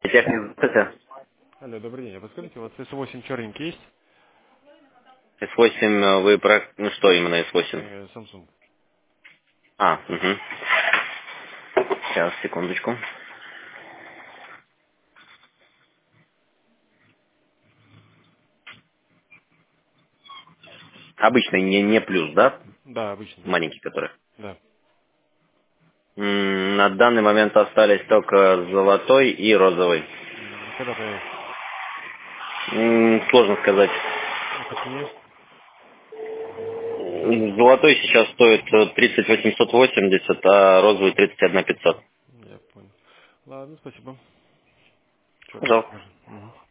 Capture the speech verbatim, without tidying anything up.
Техник, здравствуйте. Алло, добрый день. А подскажите, у вас эс восемь черненький есть? эс восемь, э, вы про... Ну что именно эс восемь? Э, Samsung. А, угу. Сейчас, секундочку. Обычный, не, не плюс, да? Да, обычный. Маленький который. Да. М, На данный момент остались только золотой и розовый. М, Когда появится? М, Сложно сказать. А какие? М, Золотой сейчас стоит э, тридцать восемьсот восемьдесят, а розовый тридцать один пятьсот. Я понял. Ладно, спасибо. Что-то Пожалуйста. скажем. Мгм.